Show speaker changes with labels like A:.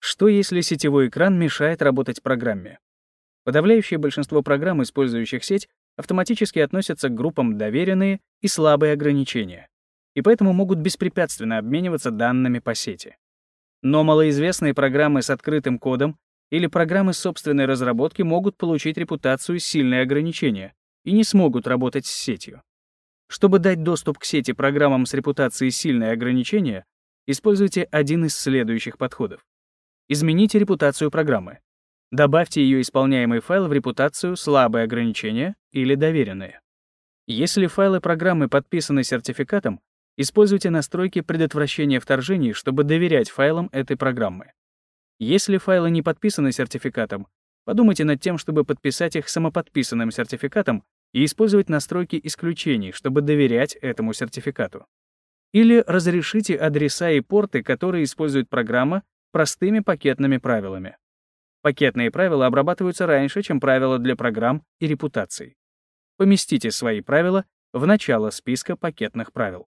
A: Что если сетевой экран мешает работать программе? Подавляющее большинство программ, использующих сеть, автоматически относятся к группам доверенные и слабые ограничения, и поэтому могут беспрепятственно обмениваться данными по сети. Но малоизвестные программы с открытым кодом или программы собственной разработки могут получить репутацию сильные ограничения и не смогут работать с сетью. Чтобы дать доступ к сети программам с репутацией сильные ограничения, используйте один из следующих подходов. Измените репутацию программы. Добавьте ее исполняемый файл в репутацию «слабые ограничения» или «доверенные». Если файлы программы подписаны сертификатом, используйте настройки предотвращения вторжений, чтобы доверять файлам этой программы. Если файлы не подписаны сертификатом, подумайте над тем, чтобы подписать их самоподписанным сертификатом и использовать настройки исключений, чтобы доверять этому сертификату. Или разрешите адреса и порты, которые использует программа, простыми пакетными правилами. Пакетные правила обрабатываются раньше, чем правила для программ и репутаций. Поместите свои правила в начало списка пакетных правил.